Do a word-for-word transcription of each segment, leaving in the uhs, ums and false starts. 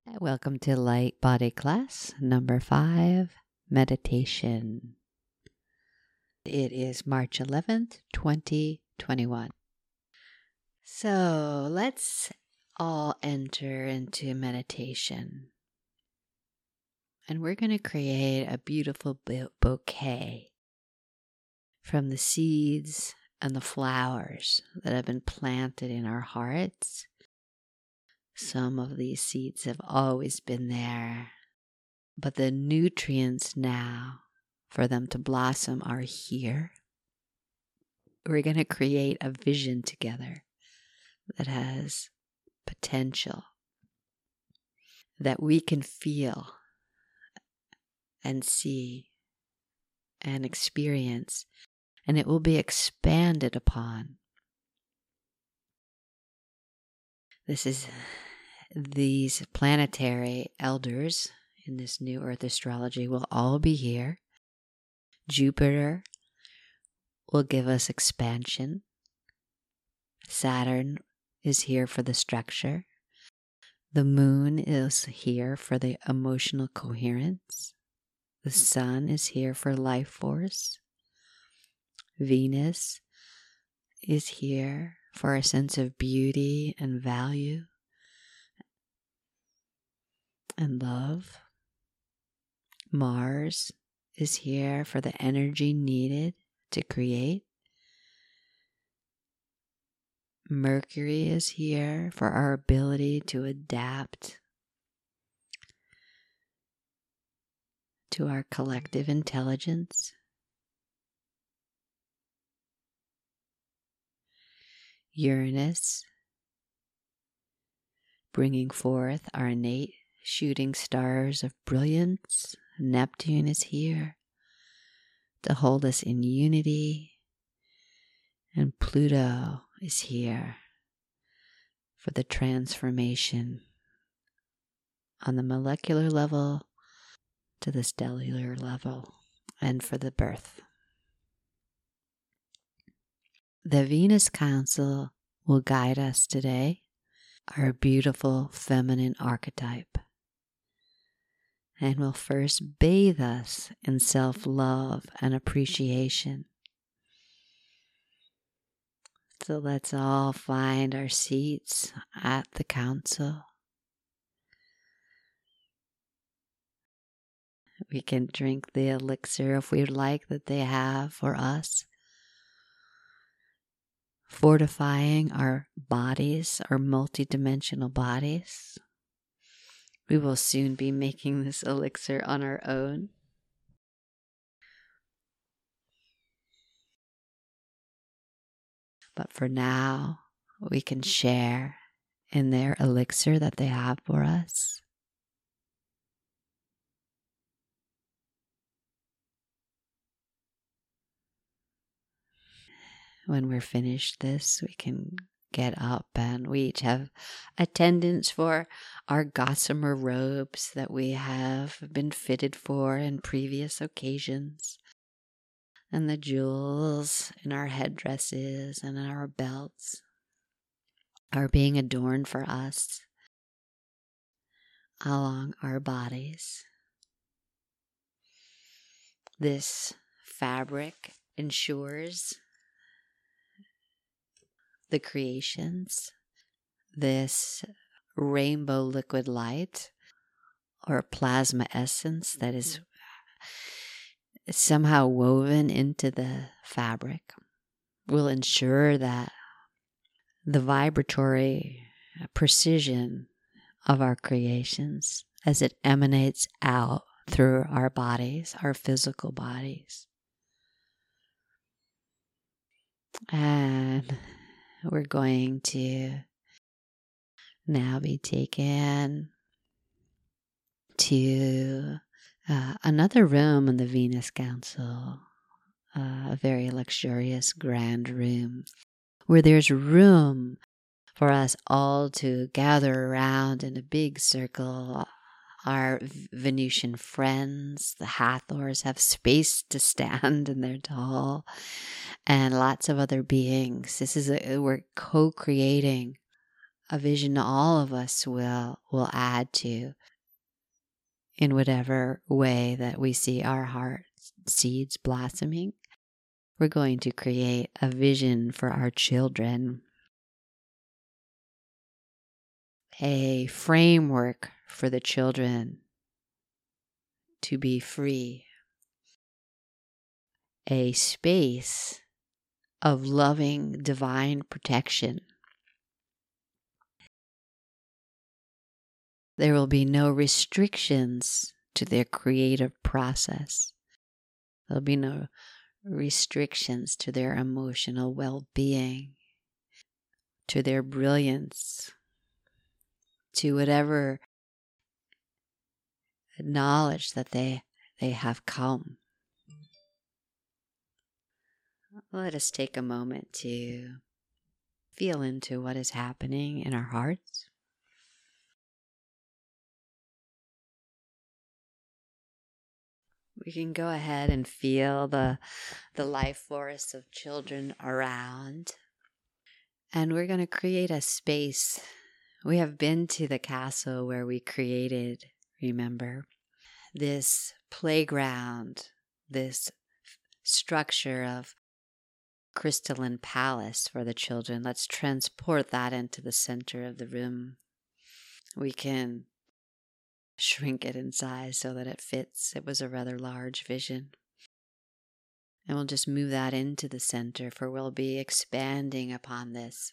Welcome to Light Body Class number five, Meditation. It is March eleventh, twenty twenty-one. So let's all enter into meditation. And we're going to create a beautiful bouquet from the seeds and the flowers that have been planted in our hearts. Some of these seeds have always been there, but the nutrients now for them to blossom are here. We're going to create a vision together that has potential, that we can feel and see and experience, and it will be expanded upon. This is these planetary elders in this new Earth astrology will all be here. Jupiter will give us expansion. Saturn is here for the structure. The moon is here for the emotional coherence. The sun is here for life force. Venus is here for a sense of beauty and value and love. Mars is here for the energy needed to create. Mercury is here for our ability to adapt to our collective intelligence. Uranus, bringing forth our innate shooting stars of brilliance. Neptune is here to hold us in unity, and Pluto is here for the transformation on the molecular level to the stellar level, and for the birth. The Venus Council will guide us today, our beautiful feminine archetype, and will first bathe us in self-love and appreciation. So let's all find our seats at the council. We can drink the elixir if we'd like that they have for us, fortifying our bodies, our multidimensional bodies. We will soon be making this elixir on our own. But for now, we can share in their elixir that they have for us. When we're finished this, we can get up, and we each have attendants for our gossamer robes that we have been fitted for in previous occasions, and the jewels in our headdresses and in our belts are being adorned for us along our bodies. This fabric ensures the creations, this rainbow liquid light or plasma essence that is somehow woven into the fabric will ensure that the vibratory precision of our creations as it emanates out through our bodies, our physical bodies. And we're going to now be taken to uh, another room in the Venus Council, uh, a very luxurious grand room where there's room for us all to gather around in a big circle. Our Venusian friends, the Hathors, have space to stand and they're tall, and lots of other beings. This is a, we're co-creating a vision all of us will will add to in whatever way that we see our heart seeds blossoming. We're going to create a vision for our children, a framework for the children to be free, a space of loving divine protection. There will be no restrictions to their creative process. There'll be no restrictions to their emotional well-being, to their brilliance, to whatever knowledge that they, they have come. Let us take a moment to feel into what is happening in our hearts. We can go ahead and feel the, the life force of children around. And we're going to create a space. We have been to the castle where we created, remember, this playground, this structure of crystalline palace for the children. Let's transport that into the center of the room. We can shrink it in size so that it fits. It was a rather large vision. And we'll just move that into the center, for we'll be expanding upon this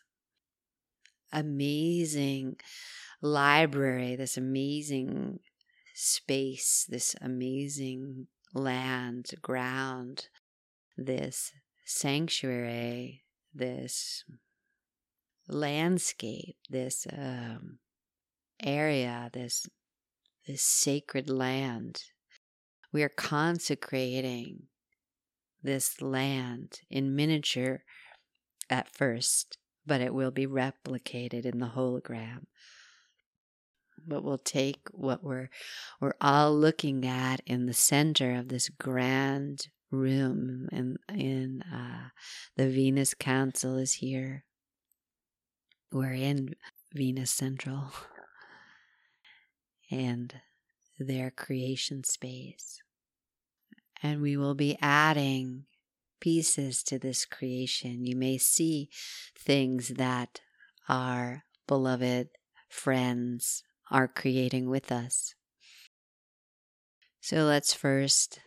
amazing library, this amazing space, this amazing land, ground, this sanctuary, this landscape, this um, area, this this sacred land. We are consecrating this land in miniature at first, but it will be replicated in the hologram. But we'll take what we're we're all looking at in the center of this grand room, and in uh, the Venus Council is here. We're in Venus Central and their creation space. And we will be adding pieces to this creation. You may see things that our beloved friends are creating with us. So let's first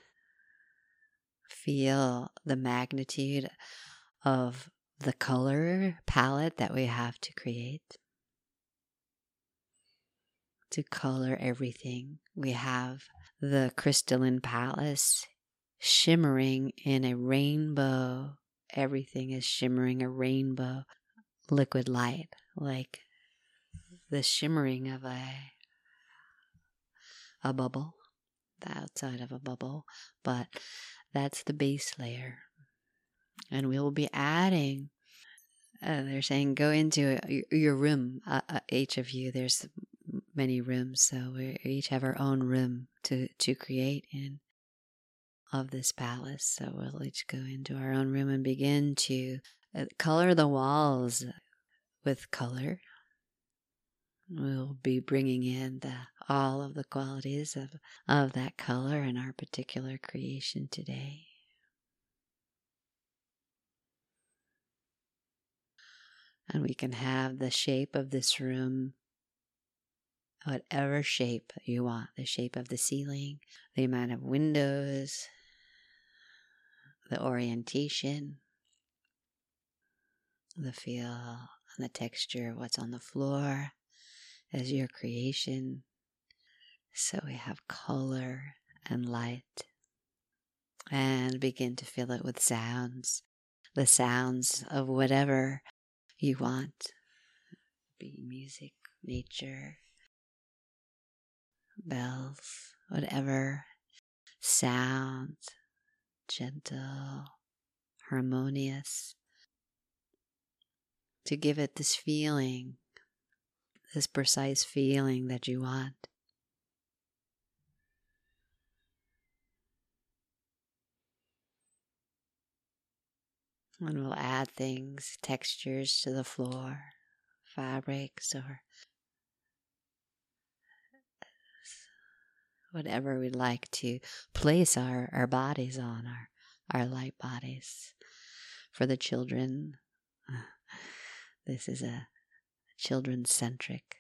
feel the magnitude of the color palette that we have to create. To color everything, we have the crystalline palace shimmering in a rainbow. Everything is shimmering a rainbow liquid light, like the shimmering of a a bubble, the outside of a bubble, but that's the base layer. And we will be adding, uh, they're saying go into a, your room, uh, uh, each of you, there's many rooms, so we each have our own room to, to create in of this palace. So we'll each go into our own room and begin to uh, color the walls with color. We'll be bringing in the, all of the qualities of, of that color in our particular creation today. And we can have the shape of this room, whatever shape you want, the shape of the ceiling, the amount of windows, the orientation, the feel and the texture of what's on the floor as your creation. So we have color and light, and begin to fill it with sounds, the sounds of whatever you want, be music, nature, bells, whatever sound, gentle, harmonious, to give it this feeling, this precise feeling that you want. And we'll add things, textures to the floor, fabrics or whatever we'd like to place our, our bodies on, our, our light bodies. For the children, this is a children-centric.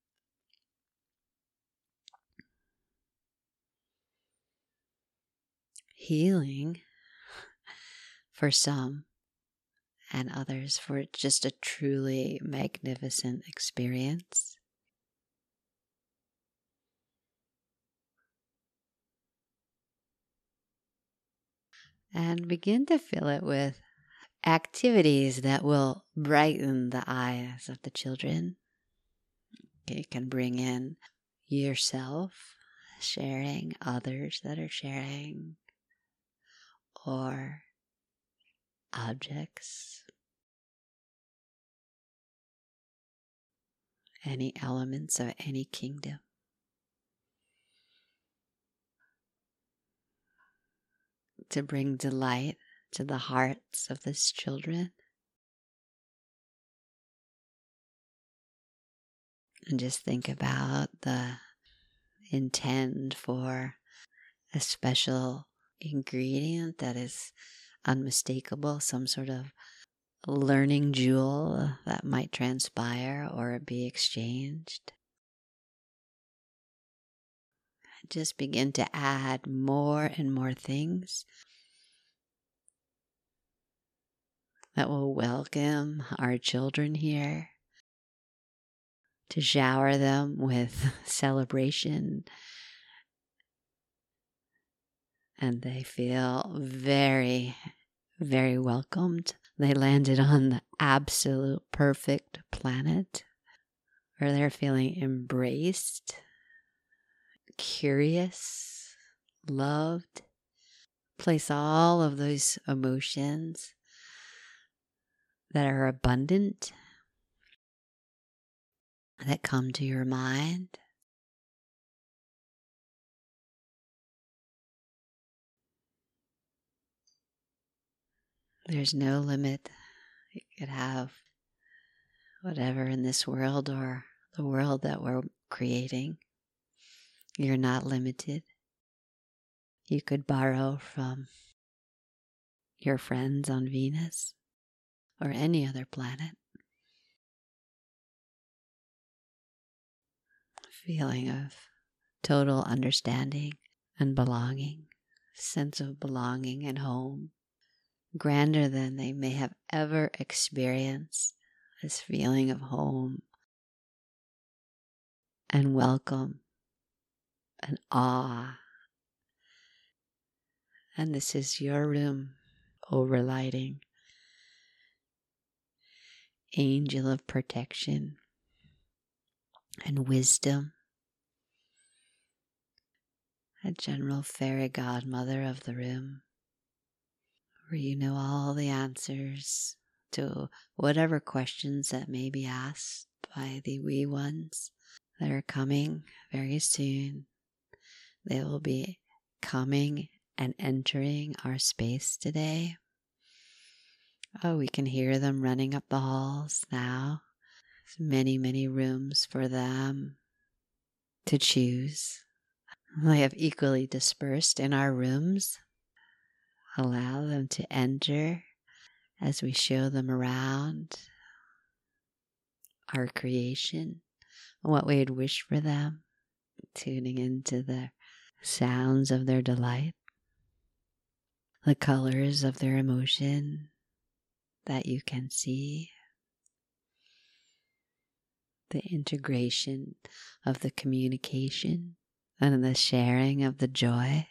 Healing for some, and others for just a truly magnificent experience. And begin to fill it with activities that will brighten the eyes of the children. You can bring in yourself, sharing, others that are sharing, or objects, any elements of any kingdom. To bring delight to the hearts of these children. And just think about the intent for a special ingredient that is unmistakable, some sort of learning jewel that might transpire or be exchanged. Just begin to add more and more things that will welcome our children here, to shower them with celebration. And they feel very, very welcomed. They landed on the absolute perfect planet where they're feeling embraced, curious, loved. Place all of those emotions that are abundant, that come to your mind. There's no limit. You could have whatever in this world or the world that we're creating. You're not limited. You could borrow from your friends on Venus or any other planet. Feeling of total understanding and belonging, sense of belonging and home, grander than they may have ever experienced. This feeling of home and welcome and awe. And this is your room, overlighting, angel of protection and wisdom, a general fairy godmother of the room, where you know all the answers to whatever questions that may be asked by the wee ones that are coming very soon. They will be coming and entering our space today. Oh, we can hear them running up the halls now. There's many, many rooms for them to choose. They have equally dispersed in our rooms. Allow them to enter as we show them around our creation, what we'd wish for them, tuning into the sounds of their delight, the colors of their emotion that you can see, the integration of the communication and the sharing of the joy.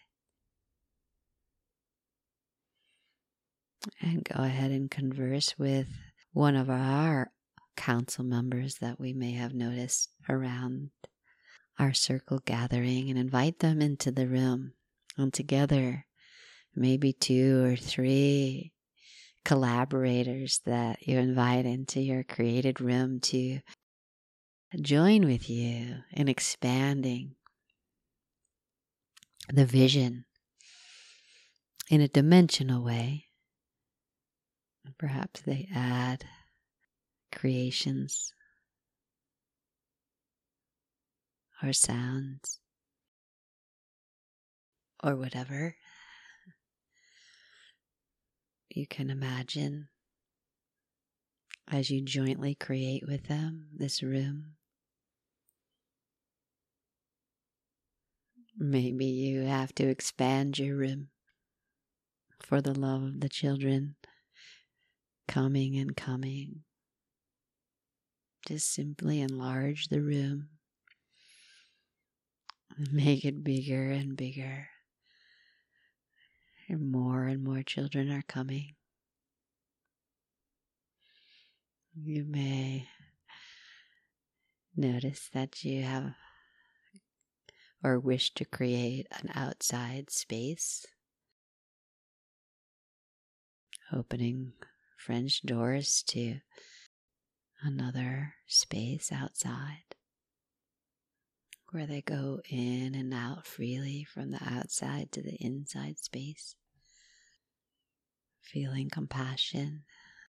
And go ahead and converse with one of our council members that we may have noticed around our circle gathering, and invite them into the room. And together, maybe two or three collaborators that you invite into your created room to join with you in expanding the vision in a dimensional way. Perhaps they add creations or sounds or whatever you can imagine as you jointly create with them this room. Maybe you have to expand your room for the love of the children coming and coming. Just simply enlarge the room and make it bigger and bigger. And more and more children are coming. You may notice that you have or wish to create an outside space, opening French doors to another space outside where they go in and out freely from the outside to the inside space, feeling compassion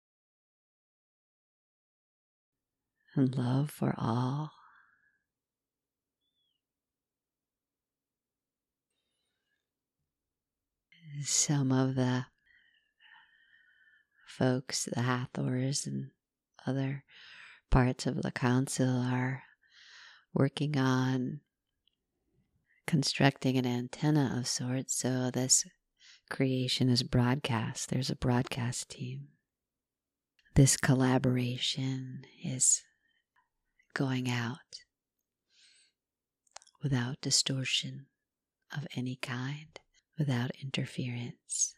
and love for all. Some of the folks, the Hathors and other parts of the council, are working on constructing an antenna of sorts so this creation is broadcast. There's a broadcast team. This collaboration is going out without distortion of any kind, without interference.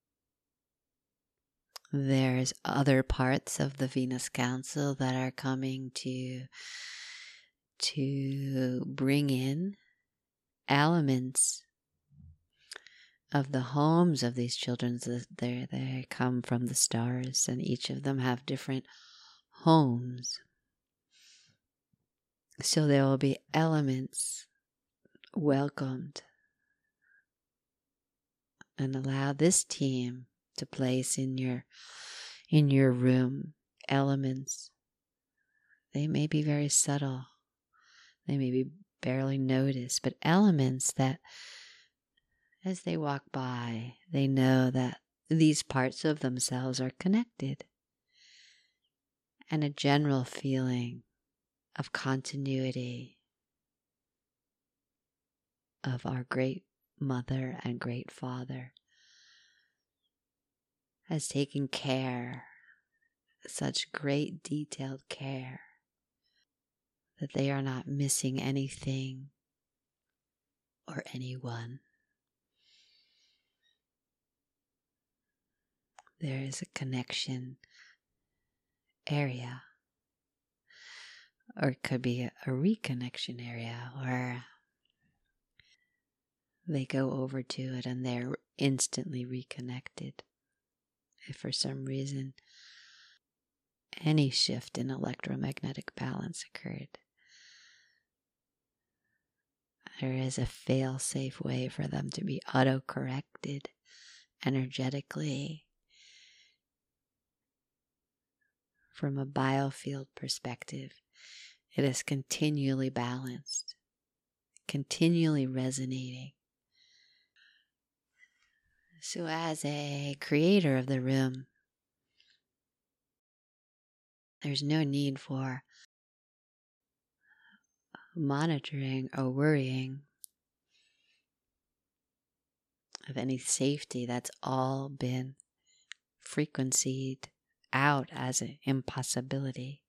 There's other parts of the Venus Council that are coming to to bring in elements of the homes of these children. They they come from the stars, and each of them have different homes. So there will be elements welcomed, and allow this team to place in your in your room elements. They may be very subtle. They may be barely noticed, but elements that as they walk by, they know that these parts of themselves are connected, and a general feeling of continuity of our great mother and great father has taken care, such great detailed care, that they are not missing anything or anyone. There is a connection area, or it could be a, a reconnection area where they go over to it and they're instantly reconnected. If for some reason any shift in electromagnetic balance occurred, there is a fail-safe way for them to be auto-corrected energetically. From a biofield perspective, it is continually balanced, continually resonating. So as a creator of the room, there's no need for monitoring or worrying of any safety. That's all been frequencied out as an impossibility.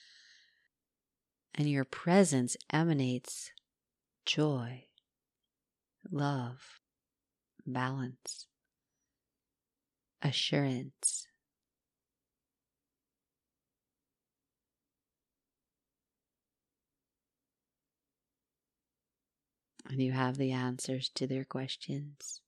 And your presence emanates joy, love, balance, assurance. And you have the answers to their questions.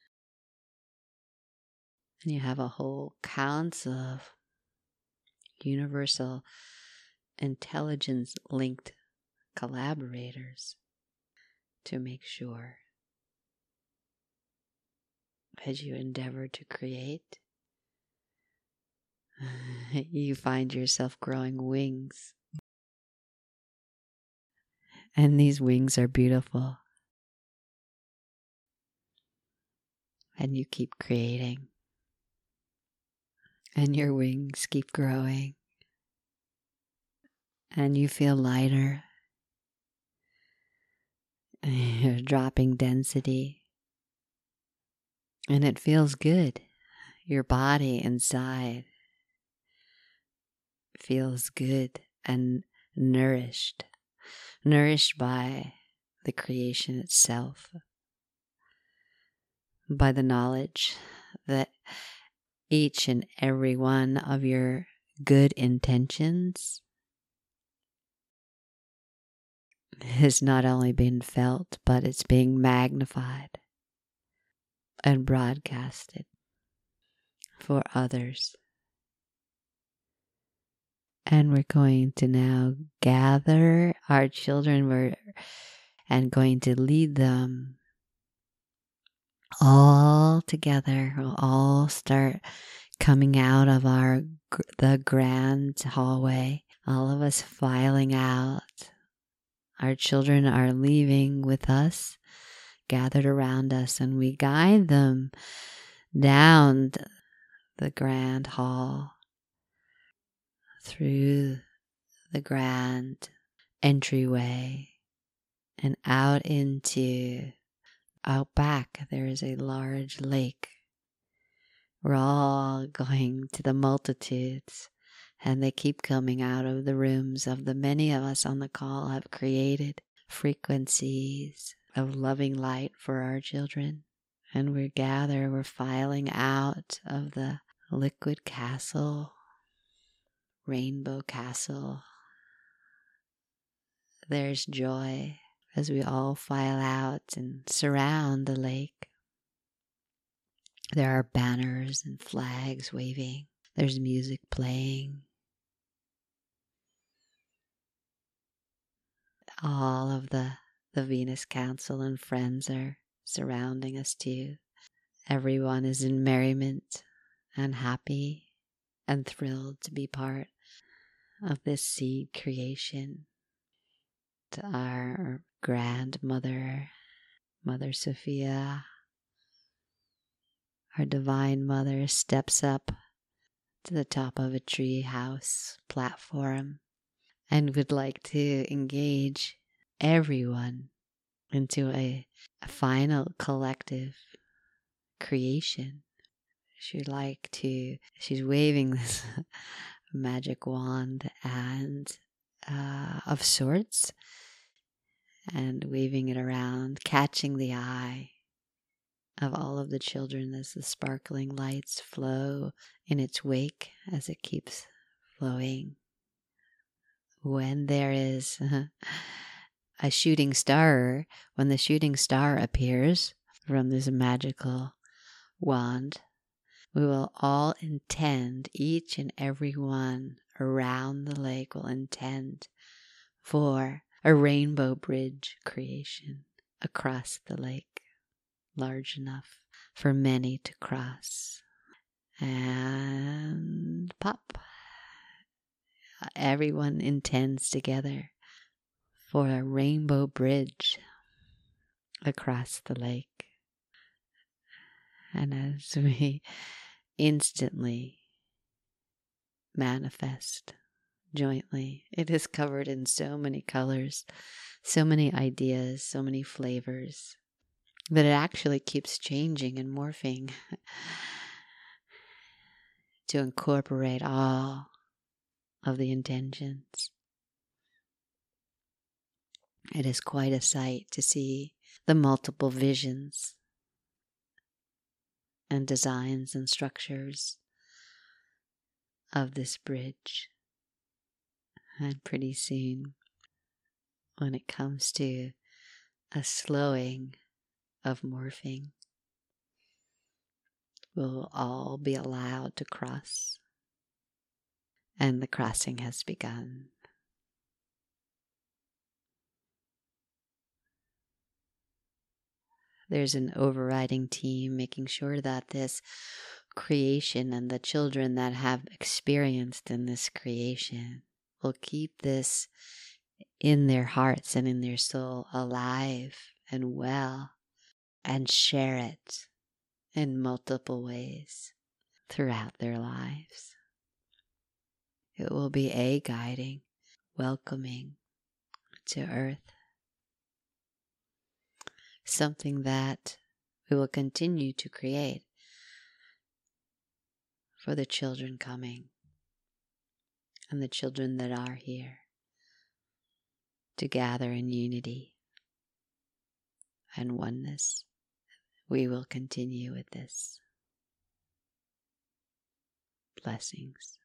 And you have a whole council of universal intelligence linked collaborators to make sure, as you endeavor to create, you find yourself growing wings And these wings are beautiful. And you keep creating. And your wings keep growing. And you feel lighter. You're dropping density. And it feels good. Your body inside feels good and nourished. Nourished by the creation itself. By the knowledge that each and every one of your good intentions has not only been felt, but it's being magnified and broadcasted for others. And we're going to now gather our children we're, and going to lead them all together. We'll all start coming out of our the grand hallway. All of us filing out. Our children are leaving with us, gathered around us, and we guide them down the grand hall, through the grand entryway, and out into, out back, there is a large lake. We're all going to the multitudes. And they keep coming out of the rooms of the many of us on the call have created frequencies of loving light for our children. And we gather, we're filing out of the liquid castle, rainbow castle. There's joy as we all file out and surround the lake. There are banners and flags waving. There's music playing. All of the, the Venus Council and friends are surrounding us too. Everyone is in merriment and happy and thrilled to be part of this seed creation. To our grandmother, Mother Sophia, our Divine Mother steps up to the top of a tree house platform and would like to engage everyone into a, a final collective creation. She'd like to, she's waving this magic wand and uh, of sorts and waving it around, catching the eye of all of the children as the sparkling lights flow in its wake as it keeps flowing. When there is a shooting star, when the shooting star appears from this magical wand, we will all intend, each and every one around the lake will intend for a rainbow bridge creation across the lake, large enough for many to cross. And pop. Everyone intends together for a rainbow bridge across the lake. And as we instantly manifest jointly, it is covered in so many colors, so many ideas, so many flavors, that it actually keeps changing and morphing to incorporate all of the intentions. It is quite a sight to see the multiple visions and designs and structures of this bridge. And pretty soon, when it comes to a slowing of morphing, we'll all be allowed to cross. And the crossing has begun. There's an overriding team making sure that this creation and the children that have experienced in this creation will keep this in their hearts and in their soul alive and well, and share it in multiple ways throughout their lives. It will be a guiding, welcoming to Earth, something that we will continue to create for the children coming and the children that are here to gather in unity and oneness. We will continue with this. Blessings.